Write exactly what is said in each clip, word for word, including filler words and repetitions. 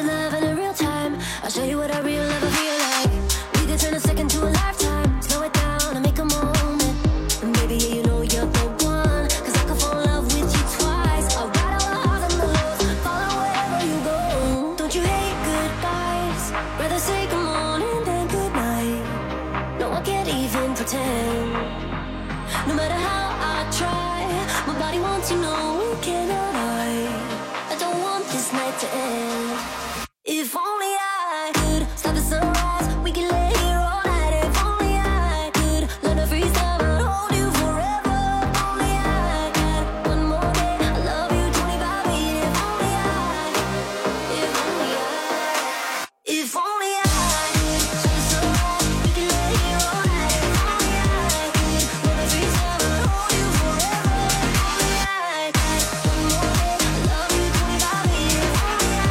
love in a real time. I'll show you what I real love feel like. We could turn a second to a lifetime. Slow it down and make a moment. And baby, yeah, you know you're the one. Cause I could fall in love with you twice. I'll ride all the highs and the lows. Follow wherever you go. Don't you hate goodbyes? Rather say good morning than good night. No, I can't even pretend. No matter how I try, my body wants to know it cannot hide. I don't want this night to end. If only I could stop the sunrise, we could lay here all night. If only I could learn to freeze time and hold you forever. If only I had one more day, I love you twenty-five years. If only I, if only I, if only I could stop the sunrise, we could lay here all night. If only I could learn to freeze time and hold you forever. If only I had one more day, I love you twenty-five years. If only I.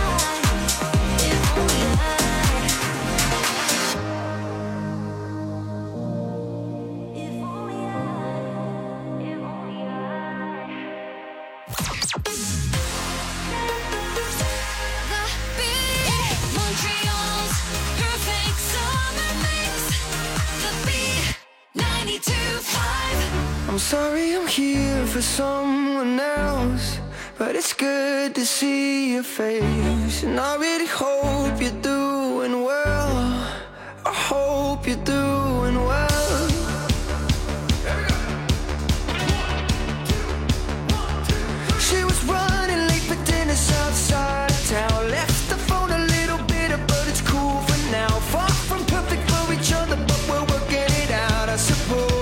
I'm sorry I'm here for someone else, but it's good to see your face. And I really hope you're doing well. I hope you're doing well. She was running late for dinner outside of town. Left the phone a little bitter, but it's cool for now. Far from perfect for each other, but we're working it out, I suppose.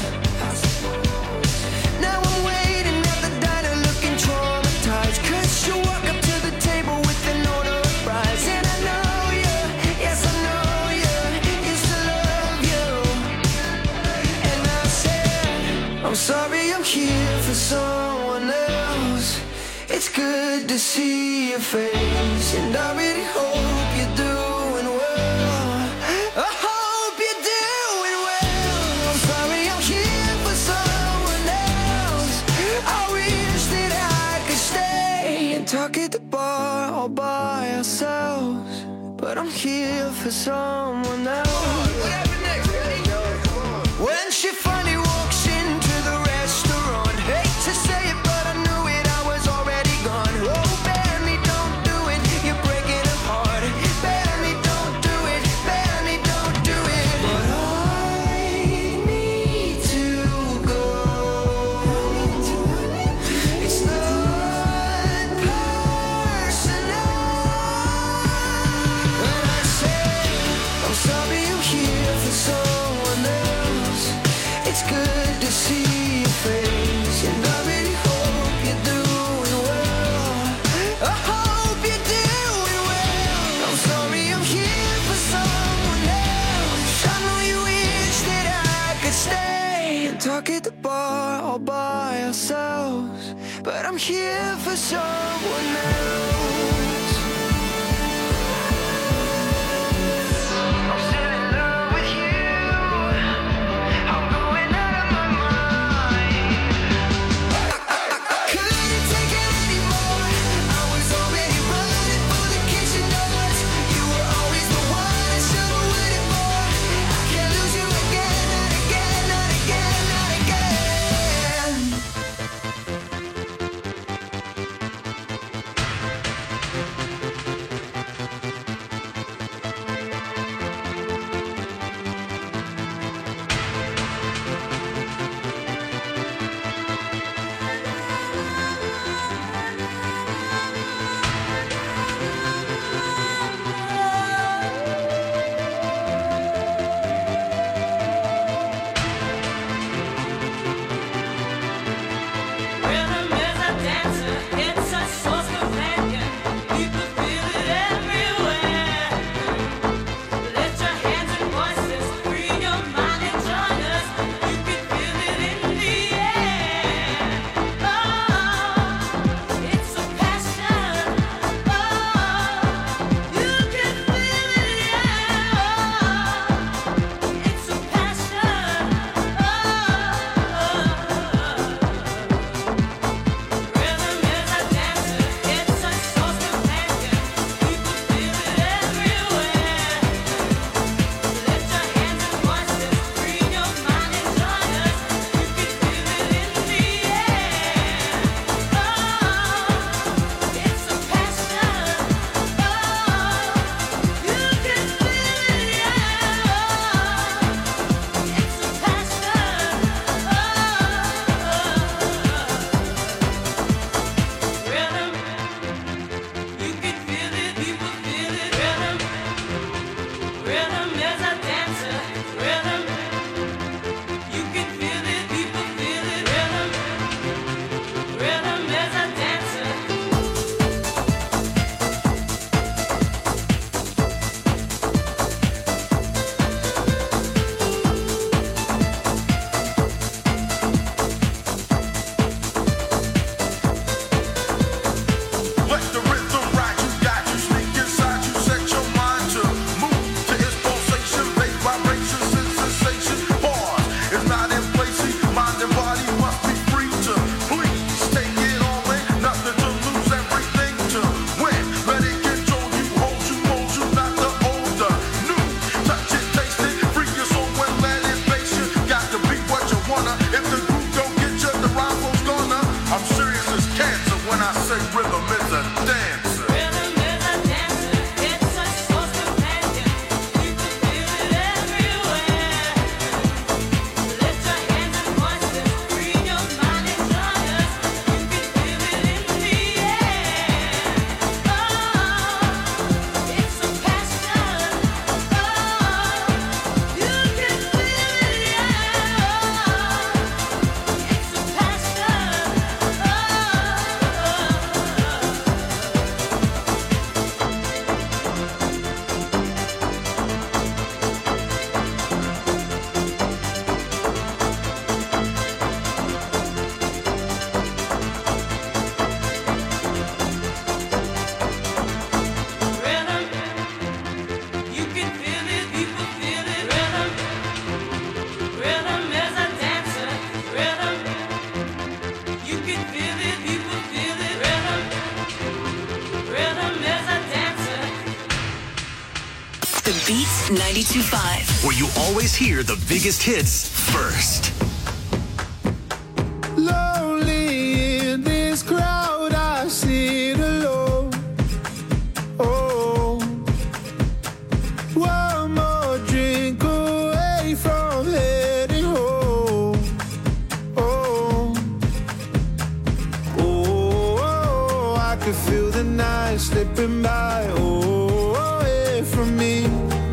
Now I'm waiting at the diner looking traumatized, cause you walk up to the table with an order of fries. And I know you, yes I know you, used to love you. And I said, I'm sorry I'm here for someone else. It's good to see your face, and I really hope you're doing well. I hope you're doing well. I'm sorry I'm here for someone else. I wish that I could stay and talk at the bar all by ourselves, but I'm here for someone else. When she finally walks into the restaurant, hate to say it, but I knew it, I was already gone. Oh, Benny, don't do it, you're breaking her heart. Benny, don't do it, Benny, don't do it. But I need to go. It's not personal. When I say I'm sorry I'm here for someone else, it's good to see your face, and I really hope you're doing well. I hope you're doing well. I'm sorry I'm here for someone else. I know you wish that I could stay and talk at the bar all by ourselves, but I'm here for someone else. I'm still in love with you. I'm going out of my mind. Couldn't take it anymore. I was already running for the kitchen doors. You were always the one I should've waited for. I can't lose you again, not again, not again, not again. The Beat ninety-two point five. Where you always hear the biggest hits first. Lonely in this crowd, I sit alone. Oh, one more drink away from heading home. Oh, oh, oh, I could feel the night slipping by. Oh, away from me.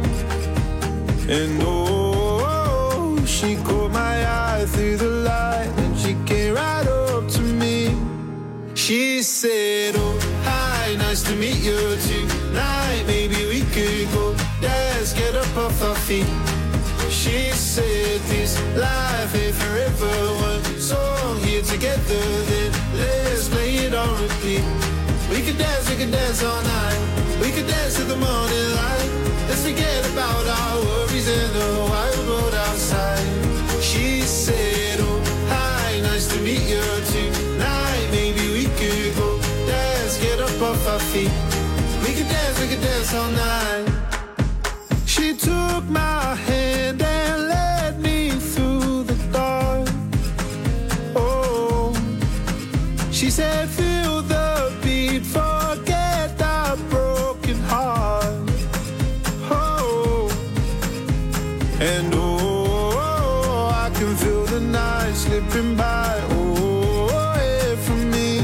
And oh, she caught my eye through the light, and she came right up to me. She said, oh, hi, nice to meet you tonight. Maybe we could go dance, get up off our feet. She said, this life ain't forever. One song here together, then let's play it on repeat. We could dance, we could dance all night. We could dance to the morning light. Let's forget about our worries and the wild road outside. She said, oh, hi, nice to meet you tonight. Maybe we could go dance, get up off our feet. We could dance, we could dance all night. She took my hand and led me through the dark. Oh, she said, feel the beat, forget the broken heart. And oh, I can feel the night slipping by, oh, away from me.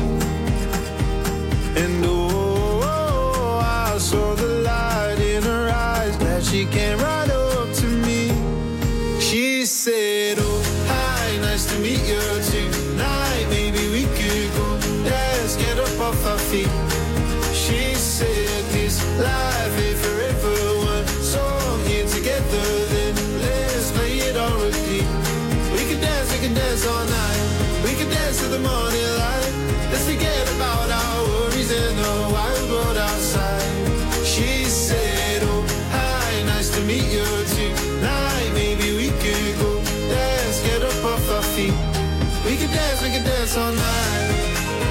And oh, I saw the light in her eyes, glad she came right up to me. She said, oh, hi, nice to meet you tonight. Maybe we could go dance, get up off our feet. She said, this life ain't forever. One song here together, then let's play it on repeat. We could dance, we could dance all night. We could dance to the morning light. Let's forget about our worries and the wild world outside. She said, oh, hi, nice to meet you tonight. Maybe we could go dance, get up off our feet. We could dance, we could dance all night.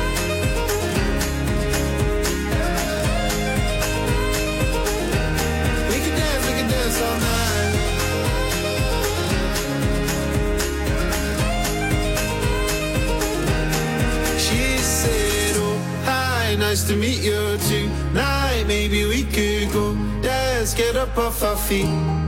All night. She said, oh, hi, nice to meet you tonight. Maybe we could go dance, get up off our feet.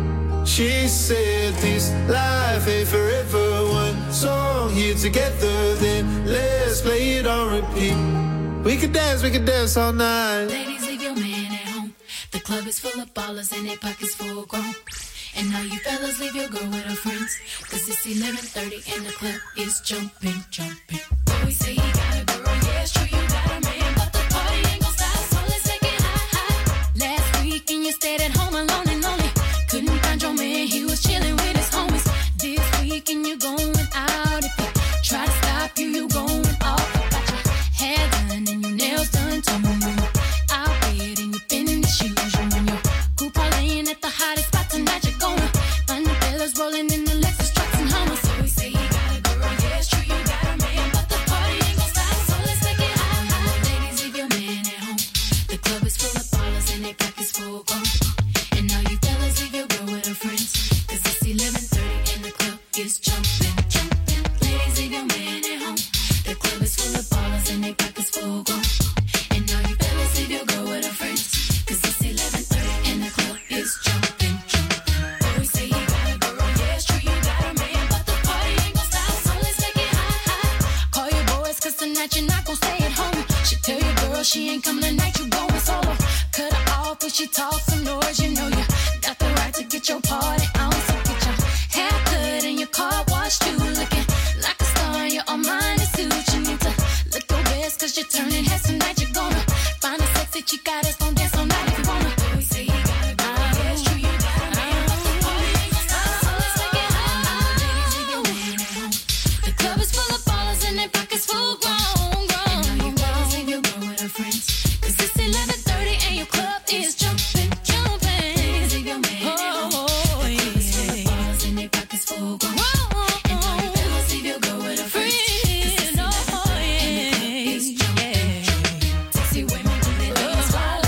She said, this life ain't forever. One song here together, then let's play it on repeat. We could dance, we could dance all night. Ladies, leave your man at home. The club is full of ballers and their pockets full grown. And now you fellas leave your girl with her friends, cause it's eleven thirty and the club is jumping, jumping. Always say you got a girl, yeah, it's true, you got a man, but the party ain't gon' stop, so let's take it high, high. Last weekend you stayed at home alone and lonely. Couldn't find your man, he was chilling with his homies. This weekend you going out. If you try to stop you, you going off. Got your hair done and your nails done, tone you out bed and you finish shoes. You and your cool parlaying at the hottest spot tonight. You're gonna find the fellas rolling in the Lexus trucks and Hummers. So we say you got a girl, yeah, it's true, you got a man, but the party ain't gon' stop, so let's take it high, high. Ladies, leave your man at home. The club is full of ballers and their pockets full grown. And now you fellas leave your girl with her friends, cause it's eleven thirty and the club is jumping, jumping. Ladies, leave your man at home. The club is full of ballers and their pockets full grown. And now you fellas leave your girl with her friends, cause it's eleven thirty and the club is jumping, jumping. Always say you got a girl, yeah, it's true, you got a man, but the party ain't gon' stop, so let's take it high, high. Call your boys, cause tonight you're not gon' stay at home. She tell your girl she ain't coming tonight, you going solo. Cut her off if she talks some noise, you know you got the right to get your party on. So get your hair cut and your car washed too, looking like a star in your Armani suit. You need to look your best, cause you're turning heads tonight. You're gonna find a sexy chica that's gon' dance all night if you wanna. Always say you got a girl, yeah, it's true, you got a man, but the party ain't gon' stop, so let's take it high. Ladies, leave your man at home. The club is full of ballers and their pockets full grown, grown. And now you fellas leave your girl with her friends, cause it's eleven thirty and your club is jumping, jumping. Ladies, leave your man at home. The club is full of ballers and their pockets full grown. And now you fellas leave your girl with her friends, cause it's eleven thirty and the club is jumping, jumping. Sexy women do their things while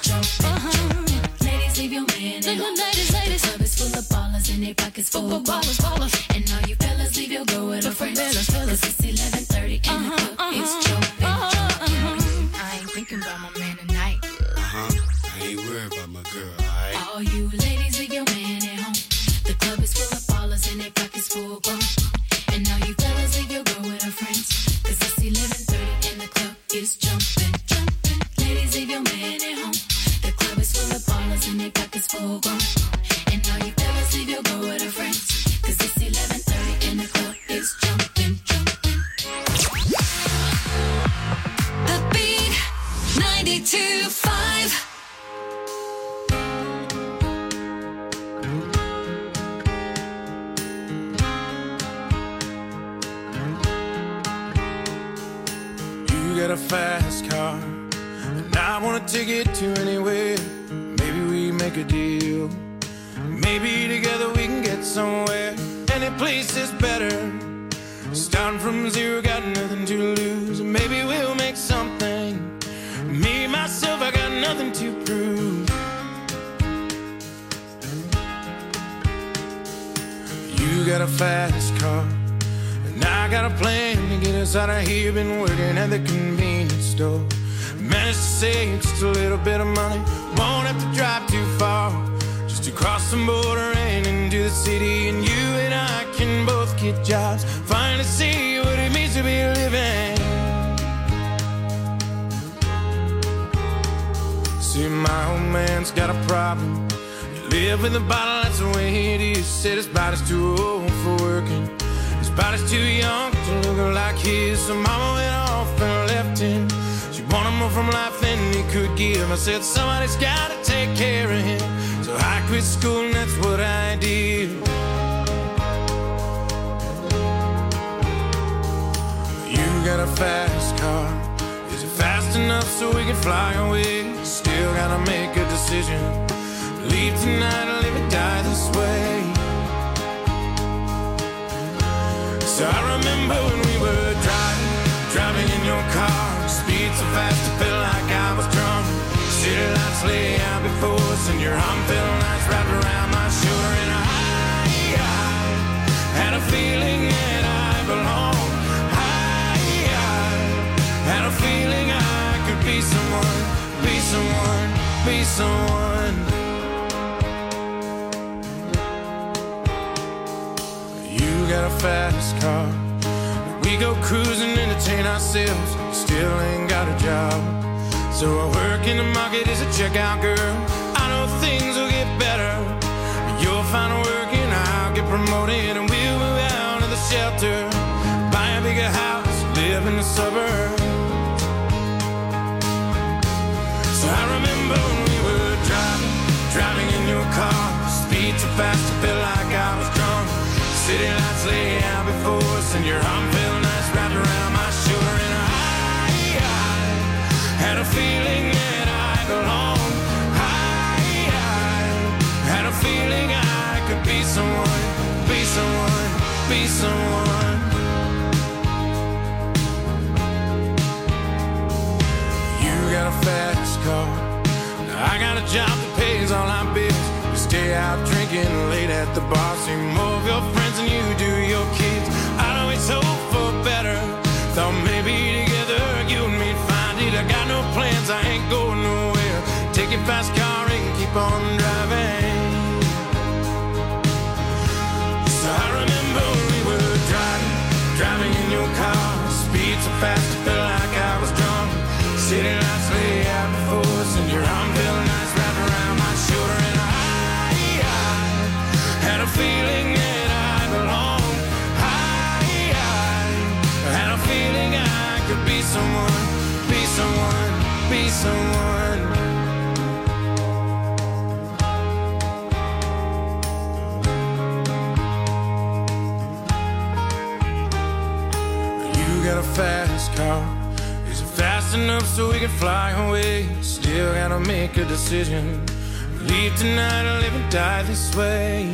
jumping, Uh-huh. jumping. Ladies, leave your man at home. Ladies, ladies. The club is full of ballers and their pockets full of Ballers, ballers. ballers. And all you fellas, leave your girl with her friends. fellas, fellas. Cause it's eleven thirty and Uh-huh, the club uh-huh, is jumping, uh-huh, jumping. uh-huh. I ain't thinking about my man tonight. Uh-huh. I ain't worried about my girl, alright? All you ladies, leave your man at home. The club is full of ballers and their pockets full grown. And now you fellas, leave your girl with her friends. Cause it's eleven thirty and the club is jumping, jumping. Ladies, leave your man at home. The club is full of ballers and their pockets full grown. And now you fellas, leave your girl with her friends. Cause it's eleven thirty and the club is jumping, jumping. The Beat ninety-two point five. You got a fast car, and I wanna take it to anywhere. Maybe we make a deal. Maybe together we can get somewhere. Any place is better. Starting from zero, got nothing to lose. Maybe we'll make something. Me, myself, I got nothing to prove. You got a fast car, and I got a plan to get us out of here. Been working at the convenience store. Managed to save just a little bit of money. Won't have to drive too far, just to cross the border and into the city. And you and I can both get jobs, finally see what it means to be living. See, my old man's got a problem. You live with a bottle, that's the way it is. Said his body's too old for working. His body's too young to look like his. So mama went off and left him. She wanted more from life than he could give. I said somebody's gotta take care of him. So I quit school and that's what I did. You got a fast car. Is it fast enough so we can fly away? Still gotta make a decision. Leave tonight or live or die this way. So I remember when we were driving, driving in your car. Speed so fast it felt like I was drunk. City lights lay out before us, and your arm felt nice wrapped around my shoulder. And I, I had a feeling that I belonged. I, I had a feeling I could be someone, be someone, be someone. You got a fast car. We go cruising, entertain ourselves. Still ain't got a job. So I work in the market as a checkout girl. I know things will get better. You'll find work and I'll get promoted, and we'll move out of the shelter, buy a bigger house, live in the suburbs. So I remember when we were driving, driving in your car. Speed so fast it felt like I was drunk. City lights lay out before us, and your arm felt nice wrapped around my shoulder. And I, I had a feeling that I belonged. I, I had a feeling I could be someone, be someone, be someone. You got a fast car. Now I got a job that pays all our bills. We stay out drinking late at the bar. See more of your friends than you do your kids. I'd always hope for better. Thought maybe together you and me'd find it. I got no plans, I ain't going nowhere. Take your fast car and keep on driving. So I remember when we were driving, driving in your car. Speed so fast it felt like I was drunk. City lights lay out before us, and your arm felt nice wrapped around my shoulder. And I, I had a feeling that I belonged. I, I had a feeling I could be someone, be someone, be someone. You got a fast car. Is it fast enough so we can fly away? Still gotta make a decision. Leave tonight or live and die this way.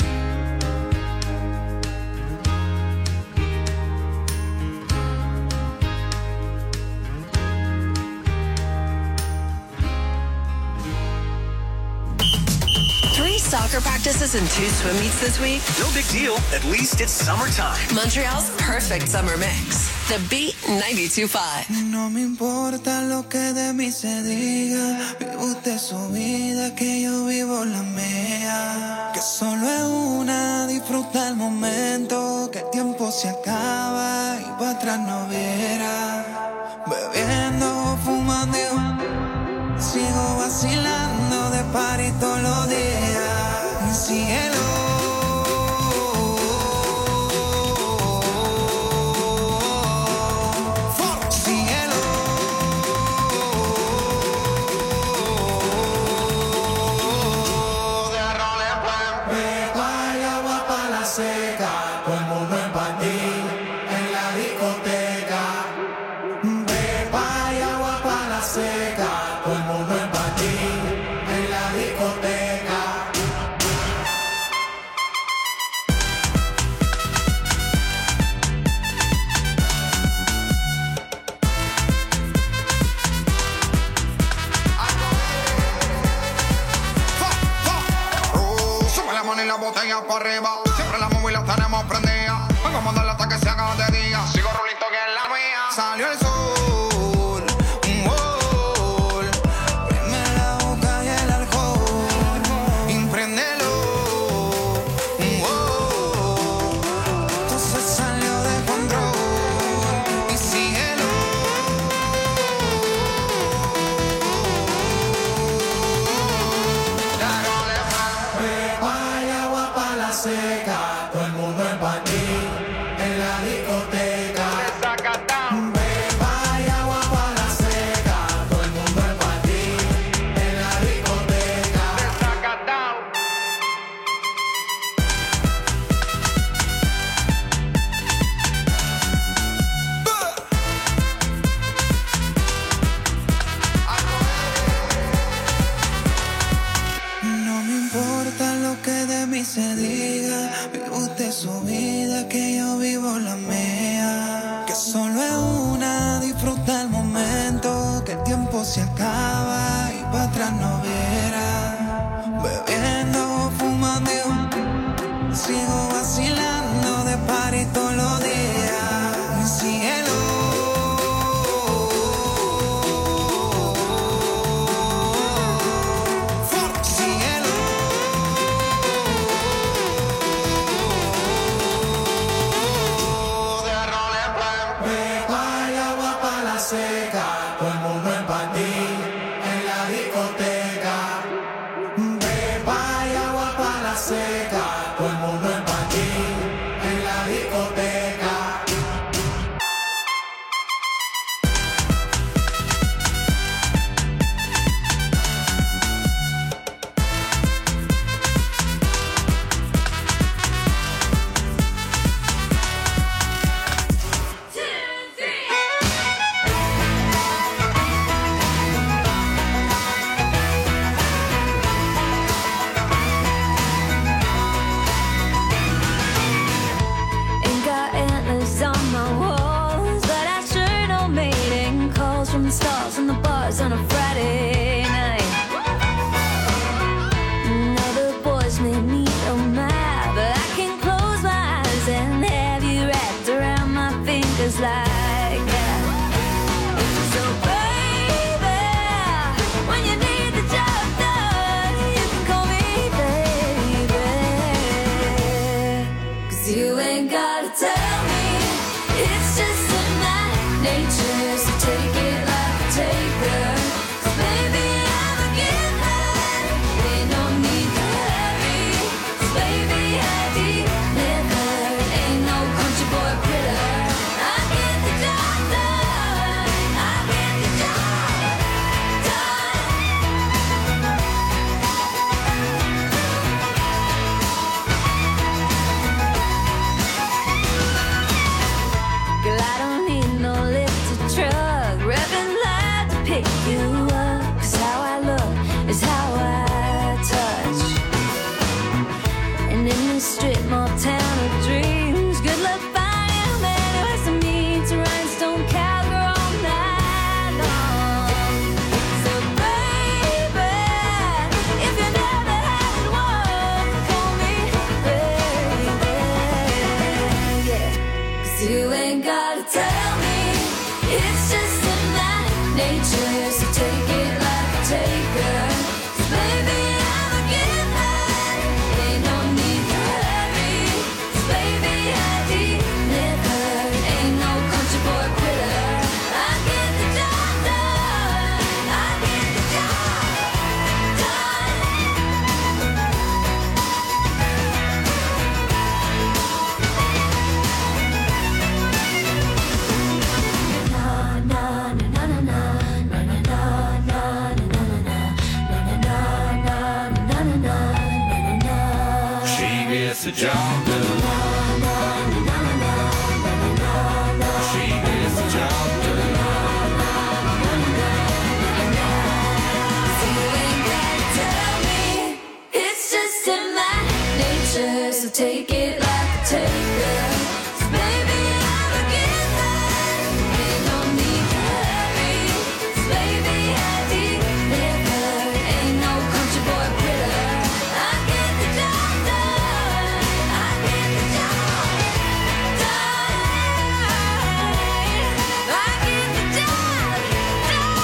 soccer practices and two swim meets this week? No big deal. At least it's summertime. Montreal's perfect summer mix. The Beat ninety-two point five. No me importa lo que de mí se diga. Vive usted su vida, que yo vivo la mía. Que solo es una, disfruta el momento. Que el tiempo se acaba y para atrás no verá. Bebiendo, fumando, sigo vacilando de party todos los días. Cielo. Arriba, siempre la móvil la tenemos prendida. Vengo a mandarla hasta que se haga de día. Sigo rulito que es la mía. Salió el sol, un gol. Prende la boca y el alcohol. Impréndelo, un gol. Entonces salió de control. Y síguelo. Seca. gets the job done. She gets the job done. You ain't gotta tell me, it's just in my nature. So take it like a taker. So baby, I'm a giver. Ain't no need to hurry. So baby, I deliver. Ain't no country boy quitter. I get the job done. I get the job done. I get the job done.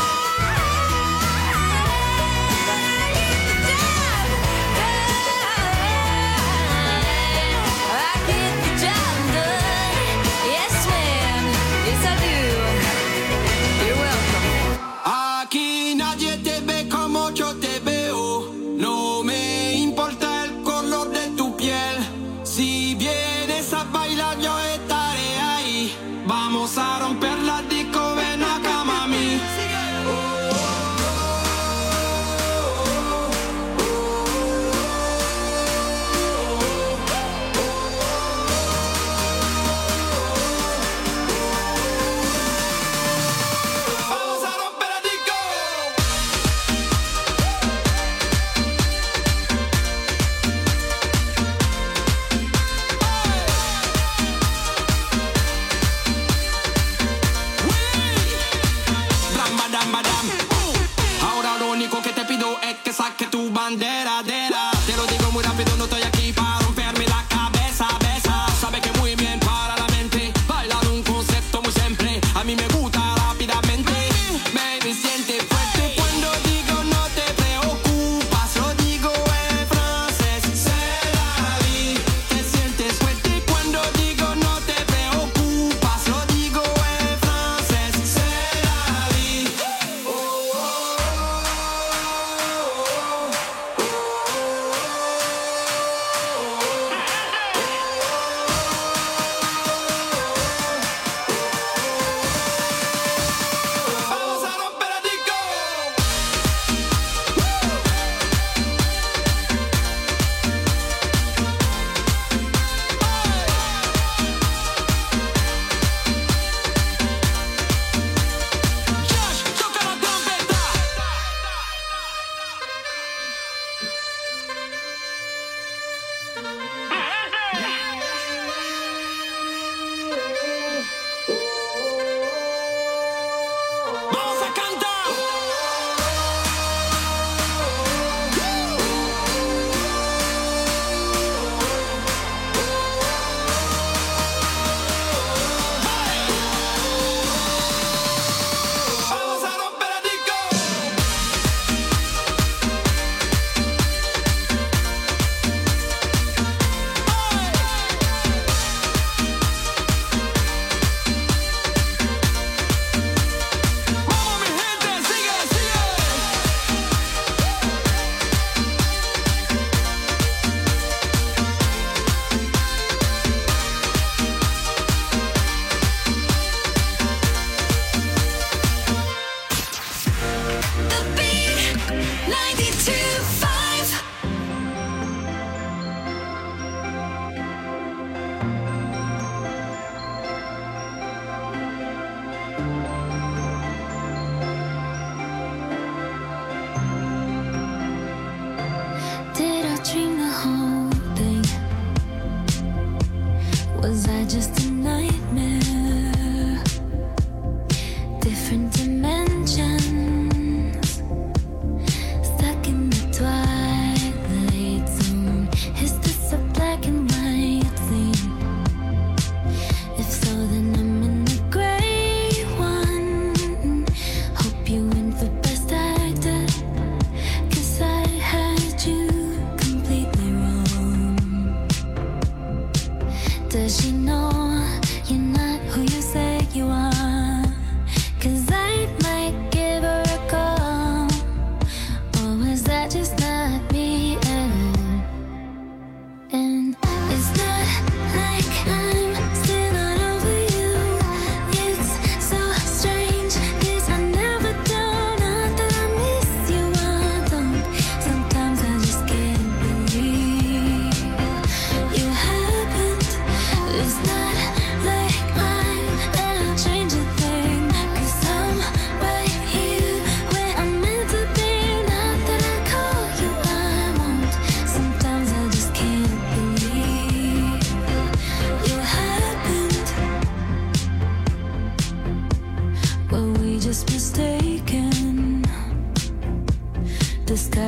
Aquí nadie te ve como yo te veo. No me importa el color de tu piel. Si vienes a bailar yo estaré ahí. Vamos a romper la disco, ven acá mami. Vamos a romper la disco. Dam, badam, badam. Ahora lo único que te pido es que saques tu bandera, dera. Te lo digo muy rápido, no estoy aquí para romperme la cabeza, besa. Sabe que muy bien para la mente. Bailar un concepto muy simple. A mí me gusta rápidamente. Baby, siente fuerte cuando digo no te preocupas. Lo digo en francés, c'est la vie. Te sientes fuerte cuando digo no te preocupas. Lo digo en francés, c'est la vie. Oh, oh, oh, oh.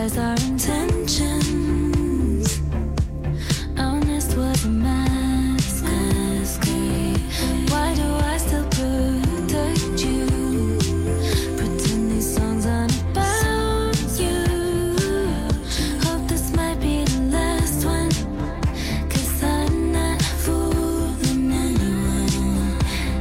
disguise our intentions. Honest was a mask. Why do I still protect you? Pretend these songs aren't about you. Hope this might be the last one, 'cause I'm not fooling anyone.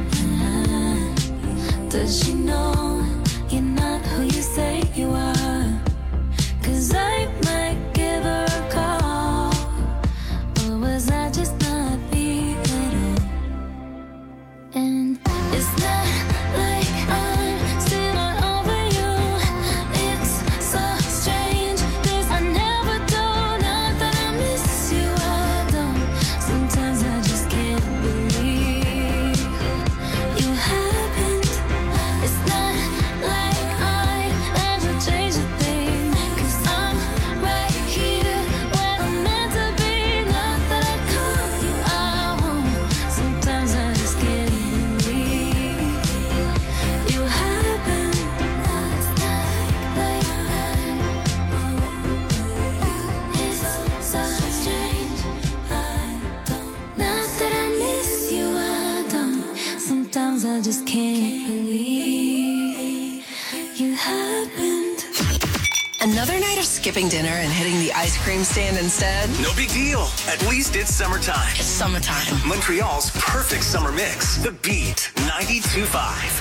Does she know you're not who you say you are? 'Cause I might give her a call. Or was I just not being at all? And it's not like I'm still not over you. It's so strange, 'cause I never do. Not that I miss you, I don't. Sometimes I just can't believe you happened. It's not like I ever changed a thing, 'cause I'm right here where I'm meant to be. Not that I call you, I won't. Sometimes I just can't believe you happened. It's not like it's so strange, I don't. Not that I miss you, I don't. Sometimes I just can't believe you happened. Another night of skipping dinner and hitting the ice cream stand instead? No big deal. At least it's summertime. It's summertime. Montreal's perfect summer mix. The Beat ninety-two point five.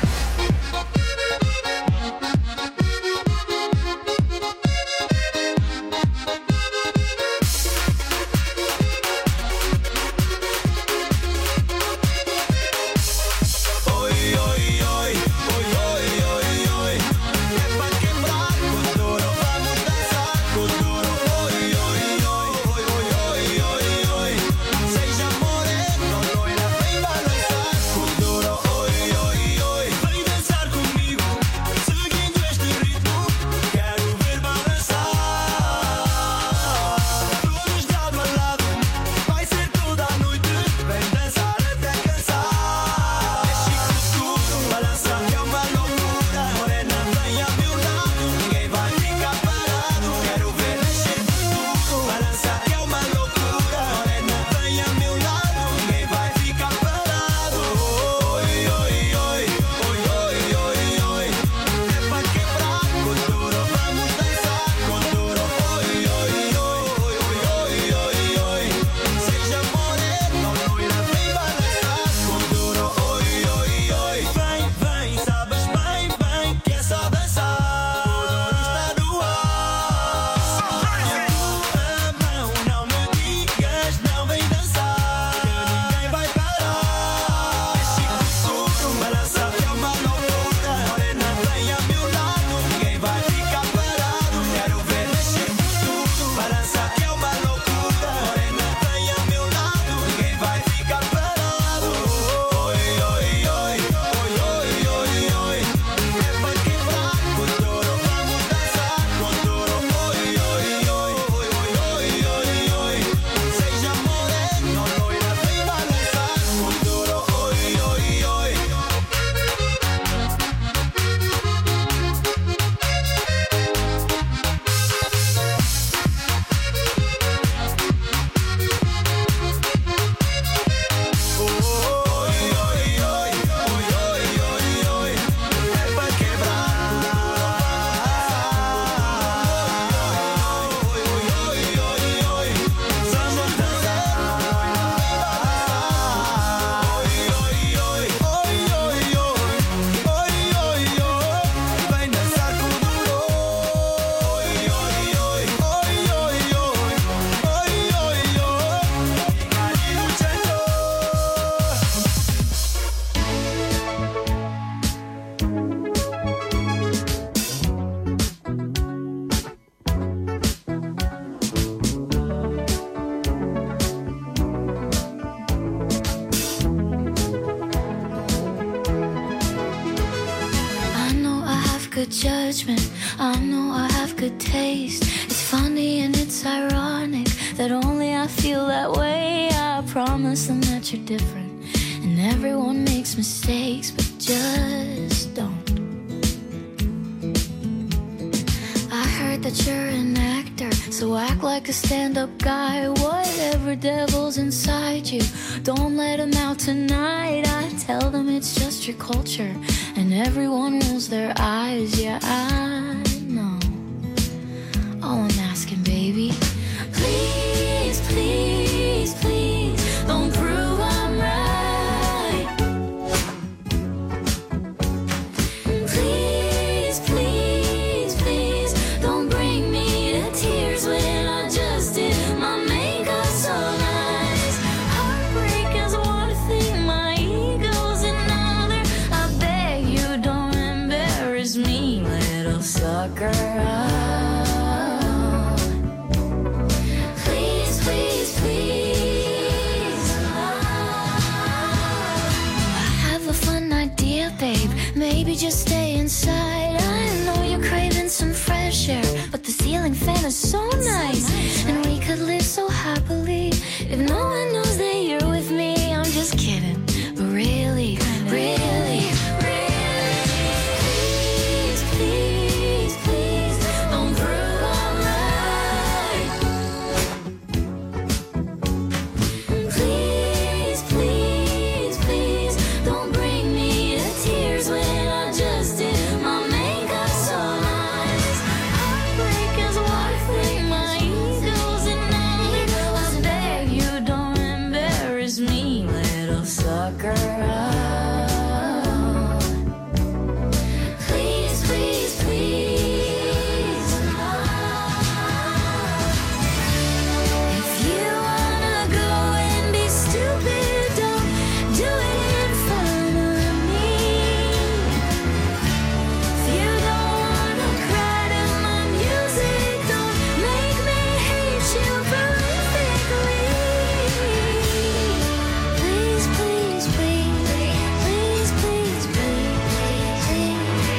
Seja moreno, loira, vem balançar com duro, oi, oi, oi. Vem dançar comigo, seguindo este ritmo, quero ver balançar. Todos lado a lado, vai ser toda a noite, vem dançar até cansar. Mexe com tudo, balança que é uma loucura. Morena, vem a meu lado, ninguém vai ficar parado. Quero ver mexer com tudo, balança que é uma loucura. Morena, vem a meu lado, ninguém vai ficar parado. Oi, oi, oi, oi, oi, oi, oi. É pra quebrar com duro, vamos dançar com duro. Oi, oi, oi, oi, oi, oi, oi. Seja moreno, loira, vem balançar com duro. Oi, oi, oi. Vem, vem, sabes bem, bem que é só dançar. O duro está no ar. Segura a mão, não me digas, não vem dançar, que ninguém vai parar. Mexe com tudo, balança que é uma loucura. Morena, vem a meu lado, ninguém vai ficar parado. Quero ver mexer com tudo, balança que é uma loucura. Morena, vem a meu lado, ninguém vai ficar parado. Oi, oi, oi, oi, oi, oi, oi. É pra quebrar com duro, vamos dançar com duro. Oi, oi, oi, oi, oi, oi, oi. Seja moreno, loira, vem balançar com duro. Oi, oi, oi. Oi, oi, oi, oi, oi, oi, oi. É pra quebrar. Oi, oi, oi, oi, oi. Vamos dançar. Oi, oi, oi, oi, oi, oi. Oi, oi, oi. Vem dançar com duro. Oi, oi, oi, oi, oi, oi. Oi, oi, oi. Cari luchando. I know I have good judgment, I know I have good taste. It's funny and it's ironic that only I feel that way. I promise them that you're different, and everyone makes mistakes, but just don't. I heard that you're an So act like a stand-up guy. Whatever devil's inside you, don't let him out tonight. I tell them it's just your culture, and everyone rolls their eyes. Yeah, I know. All I'm asking, baby, please, please, please, don't prove I'm right. Please, please, please, don't bring me to tears when I just did my makeup so nice. Heartbreak is one thing, my ego's another. I beg you, don't embarrass me, little sucker. Babe, maybe just stay inside. I know you're craving some fresh air, but the ceiling fan is so nice, and we could live so happily if no one knows that you're with me. I'm just kidding, but really, really, really, please, please, please, don't prove I'm right. Please, please, please, don't bring me tears when I just did my makeup so nice. Heartbreak is one thing, my ego's another. I beg you, don't embarrass me, little sucker. Please, please, please. If you wanna go and be stupid, don't do it in front of me. If you don't wanna cry to my music, don't make me hate you prolifically. Please, please, please, please, please, please, please,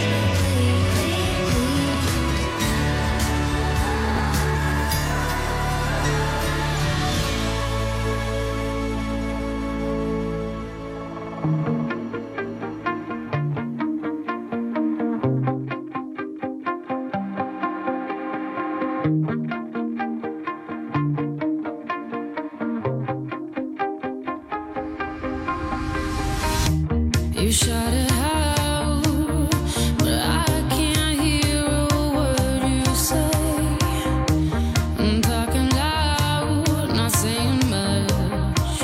you shut it out, but I can't hear a word you say. I'm talking loud, not saying much.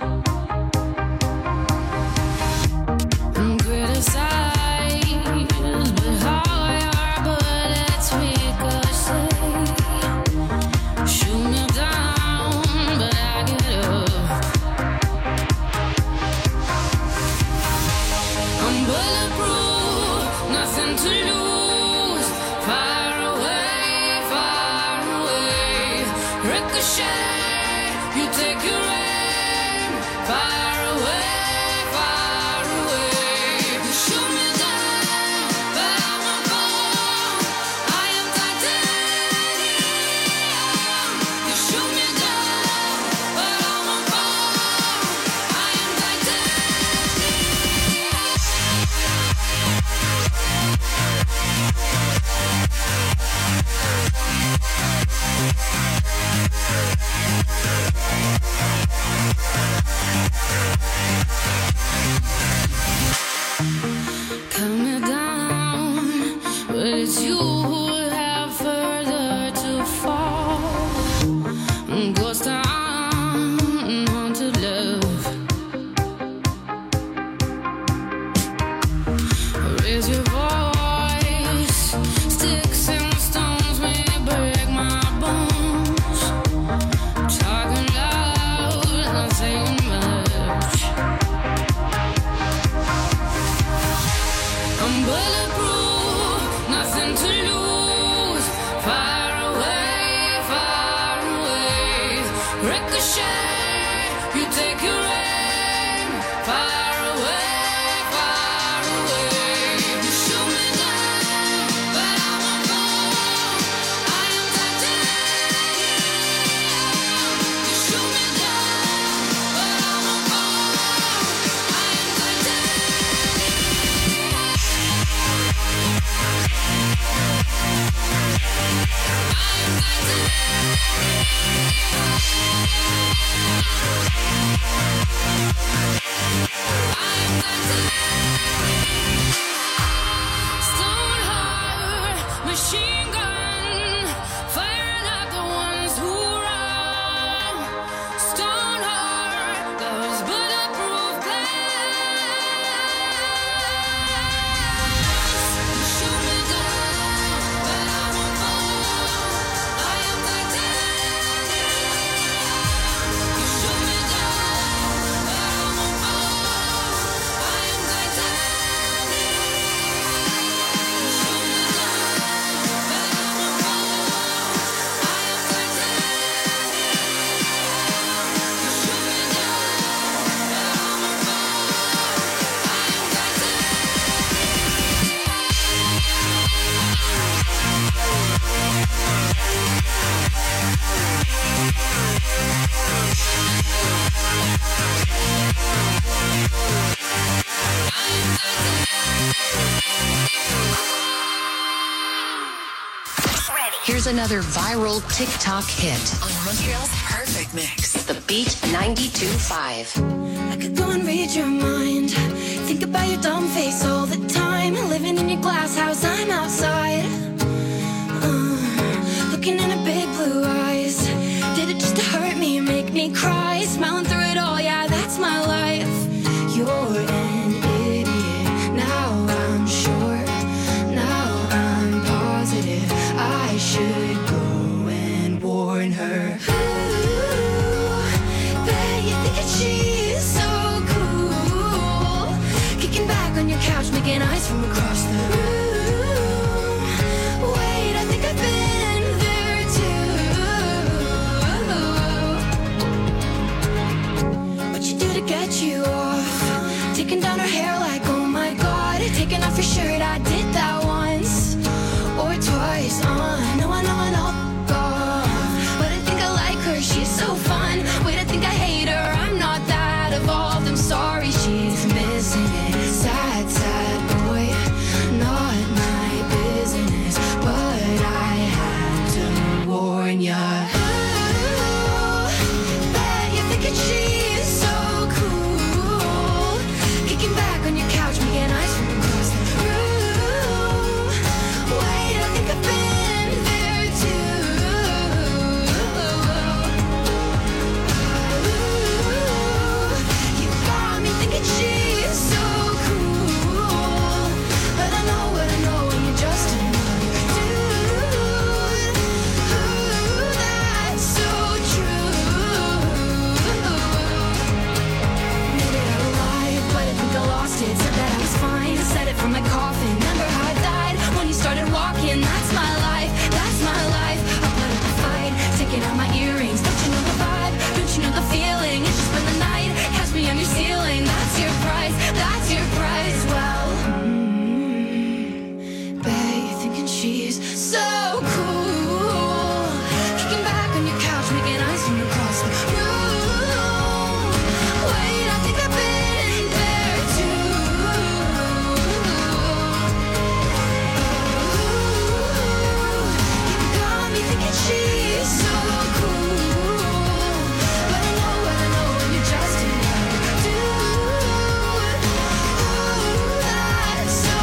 I'm criticized, but how your bullets ricochet. Shoot me down, but I get up. I'm bulletproof, nothing to lose. Far away, far away. Ricochet, you take your aim. Far away, far away. You shoot me down, but I won't fall. I am titanium. You shoot me down, but I won't fall. I am titanium. Cut me down, but it's you who have further to fall. Ghost town, haunted love. Raise your voice, sticks and stones may break my bones. Talking loud, not saying much. I'm bulletproof, nothing to lose. Far away, far away. Ricochet, you take your aim. Far away, far away. You shoot me down, but I won't fall. I am titanium. You shoot me down, but I won't fall. I am titanium. I am titanium. Machine gun, firing at the ones who run. Stone heart, those bulletproof glass. Shoot me down, but I won't fall. I am titanium. You shoot me down, but I won't fall. I am titanium. You shoot me down. Here's another viral TikTok hit on Montreal's Perfect Mix. The Beat ninety-two point five. I could go and read your mind. Think about your dumb face all the time. Living in your glass house, I'm outside. Uh, looking in her big blue eyes. Did it just to hurt me or make me cry? Smiling through it all, yeah, that's my life. You're an idiot. Now I'm sure. Now I'm positive. I should go and warn her. Ooh, bet you think that she's so cool. Kicking back on your couch, making eyes from across the room. Wait, I think I've been there too. What you do to get you off? Taking down her hair like, oh my god. Taking off your shirt, I did that once or twice. Uh, no, I know, I know, God. But I think I like her, she's so fun. Wait, I think I hate her, I'm not that evolved. I'm sorry, she's missing it. Sad, sad boy, not my business. But I had to warn ya. Ooh, bet you're thinking she's so cool. Kicking back on your couch, making eyes from across the room. Wait, I think I've been there too. Ooh, you got me thinking she's so cool. But I know what I know, and you're just another dude. Ooh, that's so true. Made it out alive, but I think I lost it. Said that I was fine, said it from my coffin. Remember how I died when you started walking? That's my life, that's my life. I put up a fight, taking out my earrings. Don't you know the vibe? Don't you know the feeling? It's just been the night, catch me on your ceiling. That's your price, that's your price. Well, mm, bet you're thinking she's so cool. Kicking back on your couch, making eyes from across the room. Wait, I think I've been there too. You got me thinking she's so cool. But I know what I know, and you're just another dude. Ooh, that's so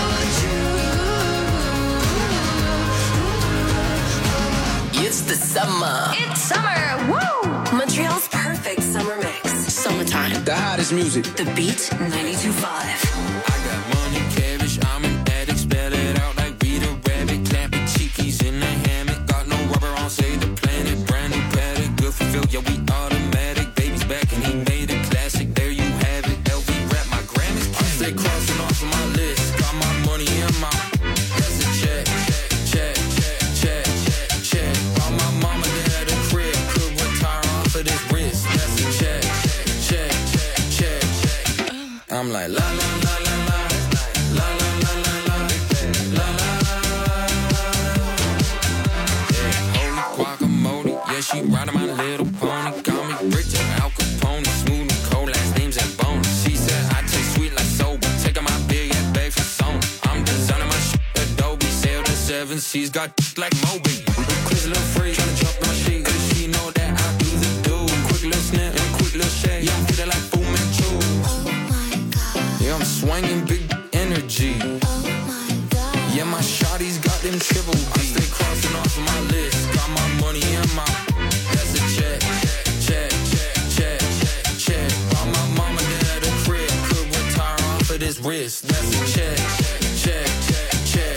true. It's the summer. It's summer, woo! Montreal's Perfect Summer Mix. Summertime. The hottest music. The Beat ninety-two point five. I got money, cabbage, I'm an addict, spell it out like Rita Rabbit, clapping cheekies in the hammock, got no rubber on, save the planet, brand new paddock, good for Phil, yeah, we automatic, baby's back and he made a classic, there you have it, L V rap, my Grammys, I stay crossing off of my list, got my money in my, that's a check, check, check, check, check, check, all my mama had a crib, could retire off of this wrist, that's a check, check, check, check, check, I'm like la la la la la, la la la la la, la la la la. Yeah, holy guacamole, yeah, she riding my little pony, call me Rich and Al Capone, smooth and cold, last name's and bone. She said I taste sweet like soba, taking my big ass bag for Sony. I'm designing my shit Adobe, sailed in seven seas, got like Moby. Chris little free, tryna jump in this, that's a check, check, check, check.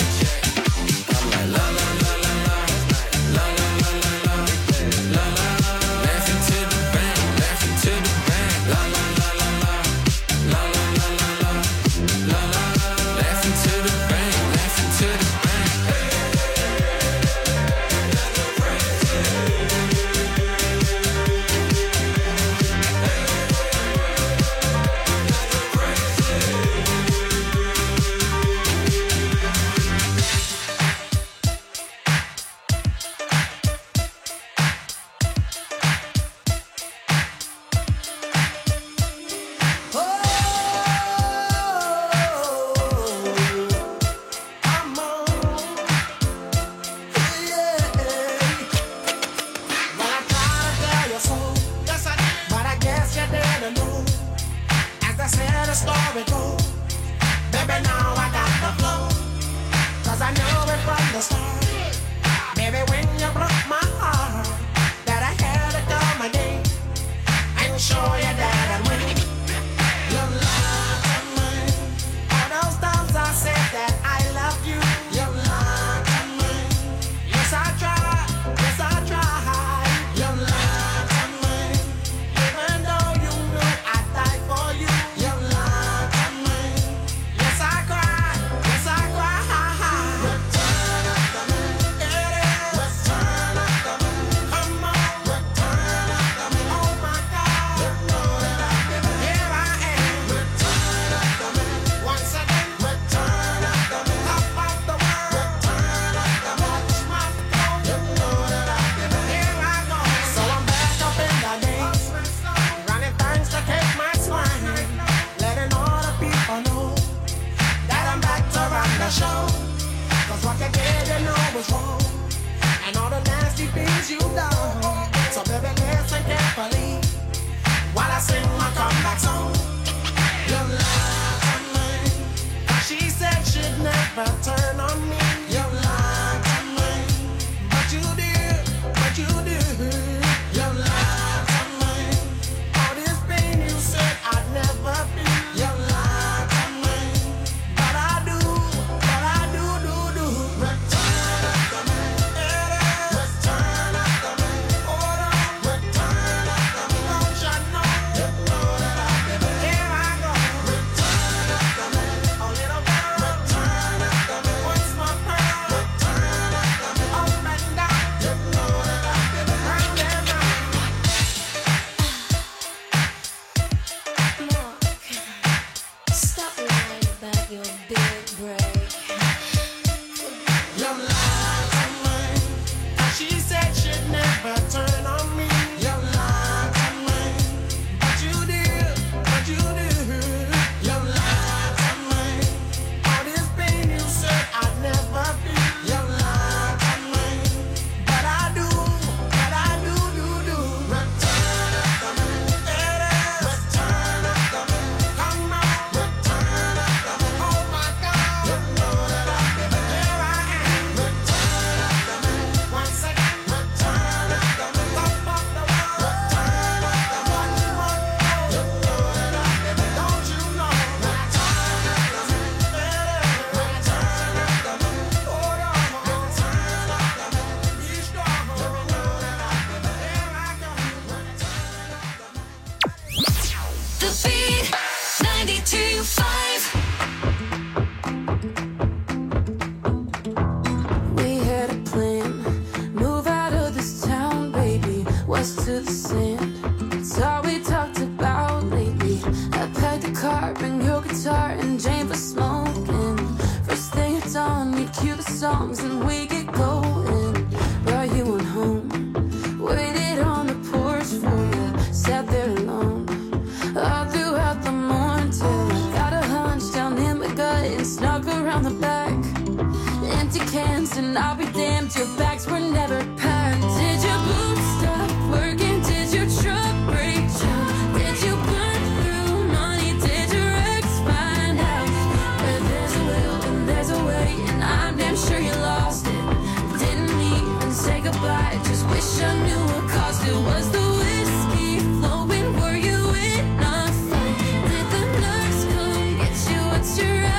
I'm like la la la la la, la la la la la, la la. Laughing to the bank, laughing to the bank, la la la la la, la la la la la, la la. Laughing to the bank, laughing to the bank. What's your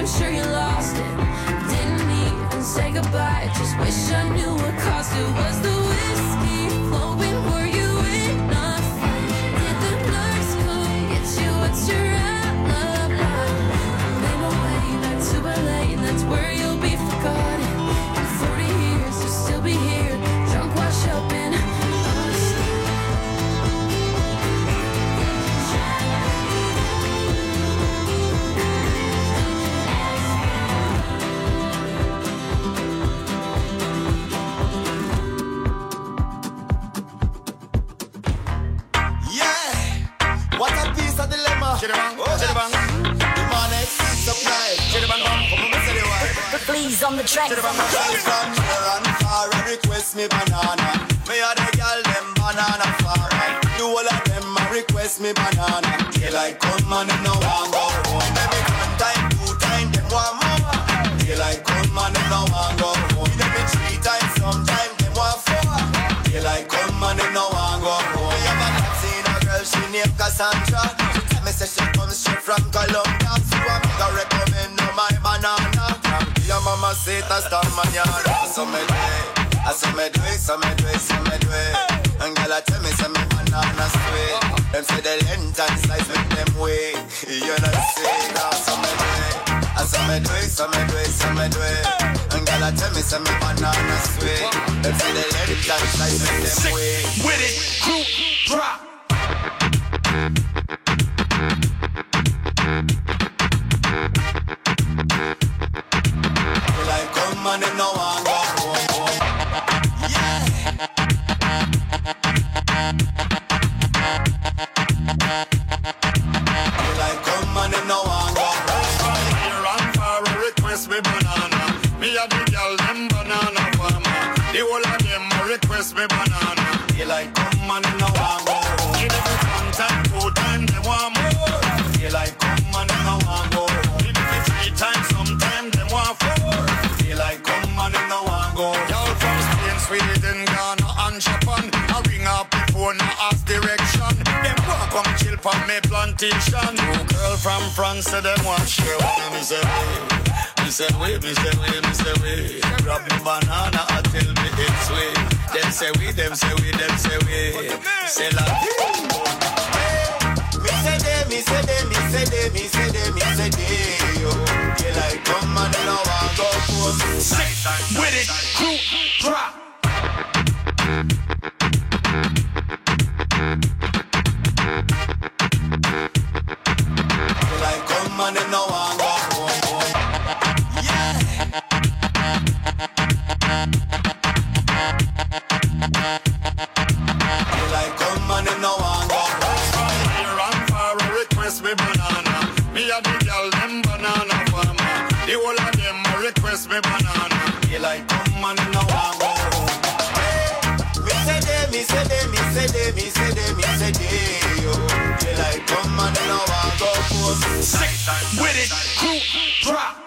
I'm sure you lost it. Didn't even say goodbye. Just wish I knew what cost it. Was the whiskey flowing? Were you enough? Did the nurse come get you? What's your alibi? I made my way back to L A, and that's where you'll be forgotten. In forty years, you'll still be here, drunk, washed up in us. What a piece of dilemma. Chidabang, oh, chidabang. The money keeps up night. Chidabang, come on, say the word. The fleas on the track. Chidabang, girl from near and far and request me banana. Me a the girl them banana far right. You all of them a request me banana. Daylight come and them no want go home. Maybe one time, two time, them want more. Daylight come and them no want go home. Maybe three times, sometime them want four. Daylight come and them no want go home. Me have a taxi. She named Cassandra. She tell me say she comes straight from Colombia. So I'm gonna recommend her my banana. Your mama say that's the manana. So me do it, I so me do it, so me do it, so me do it. And girl I tell me say me banana sweet. Them say the length and size make them weak. You know say that so me do it, I so me do it, so me do it, so me do it. And girl I tell me say me banana sweet. Them say the length and size make them weak. With it, group drop. Like come and them no one go home. Yeah. Like come and them no one go home. You run for a request me banana. Me a the girl them banana farmer. The whole of them a request me banana. They like come and them no one go home. Give them one time, two time, they want more. They like come and them no one go home. Give them three times, sometime they want four. They like come and them no one go home. Y'all from Spain, Sweden, Ghana and Japan. I ring up before no ask direction. Them walk come chill for me plantation. Two girl from France say them want share one. Me say wait, me say wait, me say wait, me say wait. Grab me banana and tell me it's sweet. Them say we, them say we, them say we. Say like me say they, me say they, me say they, me say they, me say they. Yo, they like come and they no want go home. Sick with it, group drop. They like come and they no want go home. Yeah. They like come and they no want go home. You run for a request me banana. Me a the girl them banana farmer. The whole of them a request me banana. They like come and they no want go home. Me say they, me say they, me say they, me say they, me say they. Yo, they like come and they no want go home. Sick with it, group drop.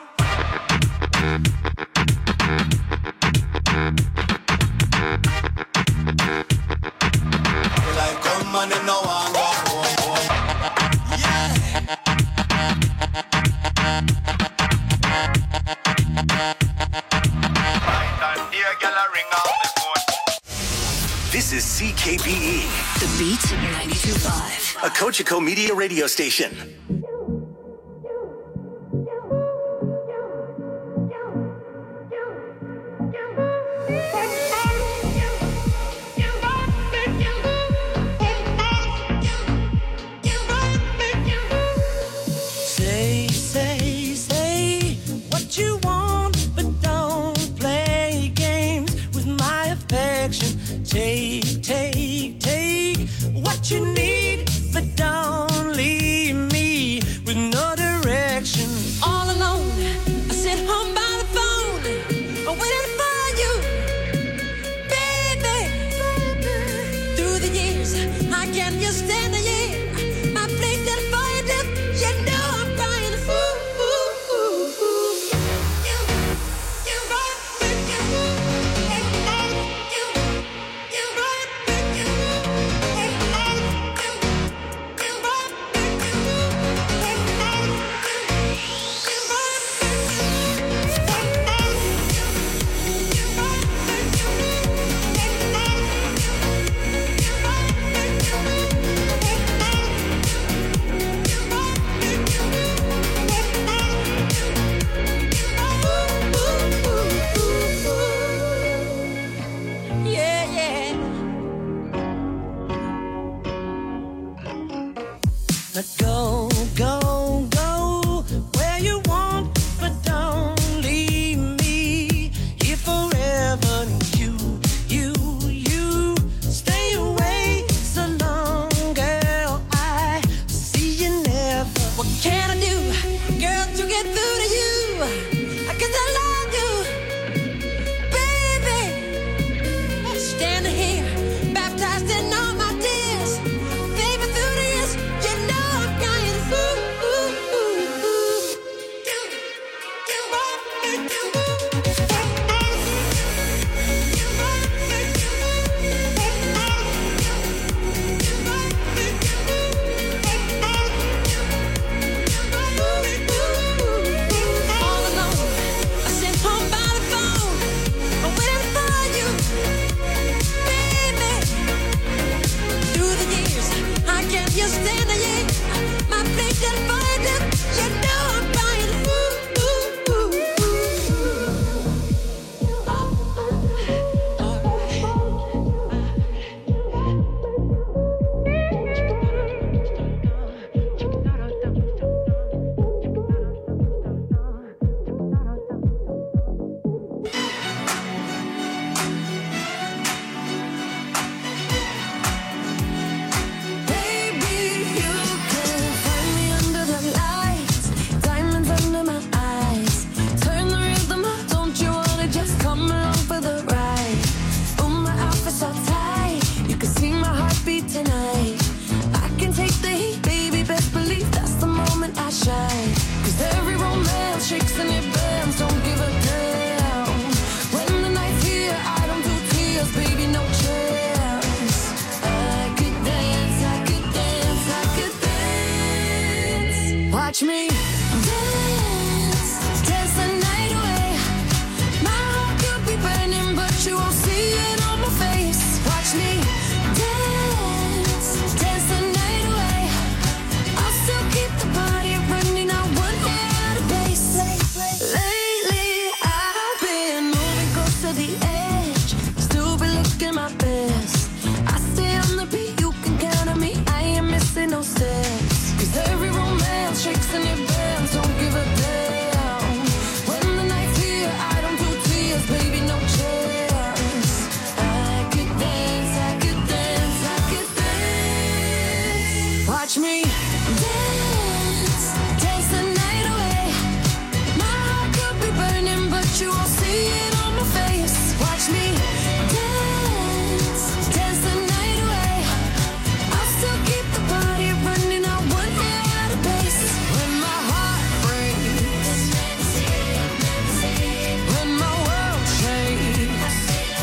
They like come and they no want go home. Yeah. This is C K P E. The Beat ninety-two point five. A Cogeco Media radio station. Say, say, say what you want, but don't play games with my affection. Take, take, take what you need, but don't leave me girl, to get through to you. Cause I love you, baby. Standing here, baptized in all my tears. Baby, through the years, you know I'm crying. Ooh, ooh, ooh, ooh. You, you want me to. You stand there, my place is fine. You know I'm fine. Ooh, ooh, ooh, watch me dance, dance the night away. My heart could be burning, but you won't see it on my face. Watch me dance, dance the night away. I'll still keep the party running. I won't get out of place. Lately, I've been moving close to the edge. Still be looking my best. I stay on the beat, you can count on me. I ain't missing no steps. Cause every romance shakes and it bends, don't give a damn. When the night's here, I don't do tears, baby, no chance. I could dance, I could dance, I could dance. Watch me dance, dance the night away. My heart could be burning, but you won't see it on my face. Watch me dance, dance the night away. I'll still keep the party running. I won't get out of pace. When my heart breaks, when my world shakes,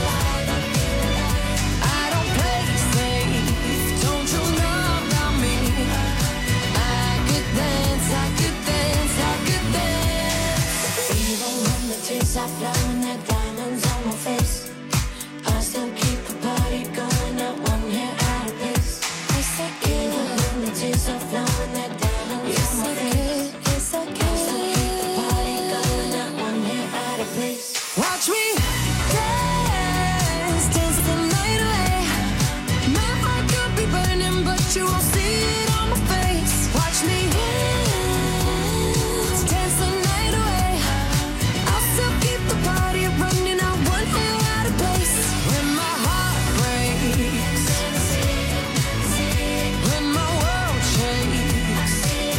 I don't play safe. Don't you know about me? I could dance, I could dance, I could dance. Even when the tears are flowing, there diamonds on my face, I still keep the party going. I won't get out of pace. Even when the tears are flowing, there diamonds on my face, yes I can. I still keep the party going. I won't get out of place. Watch me dance, dance the night away. My heart could be burning, but you won't see it on my face. Watch me dance, dance the night away. I'll still keep the party running. I won't get out of place. When my heart breaks, when my world shakes,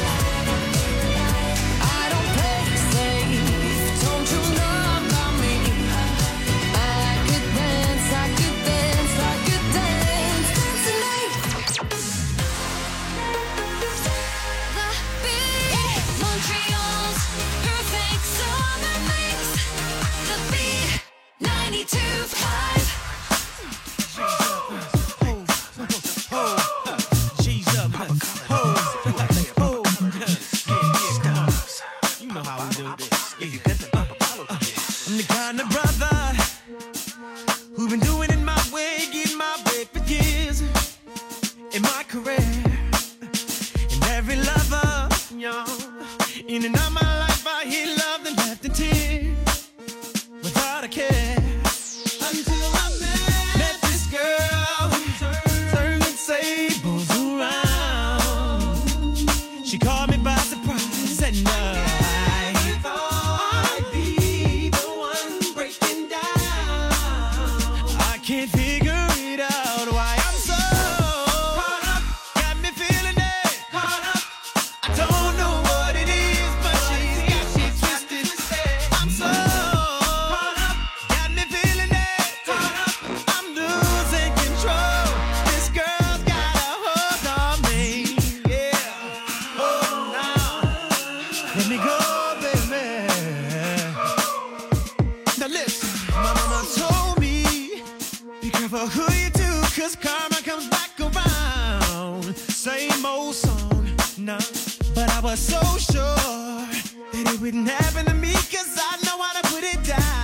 I don't play safe. Don't you know about me? I could dance, I could dance, I could dance, dance tonight. The beat, Montreal's perfect summer mix. The beat, ninety-two point five. G's up, ho, ho, ho. You know how we do this. I'm the kind of brother who's been doing it my way, getting my way for years in my career. And every lover, yo, in and out my life, I hear love that left in tears without a care. Until I met, met this girl, turning tables around. She caught me by surprise and uh, I thought I'd be the one breaking down. I can't figure it out why I'm so caught up, got me feeling it, caught up. I don't know what it is, but she careful who you do, cause karma comes back around. Same old song, nah. But I was so sure that it wouldn't happen to me, cause I know how to put it down.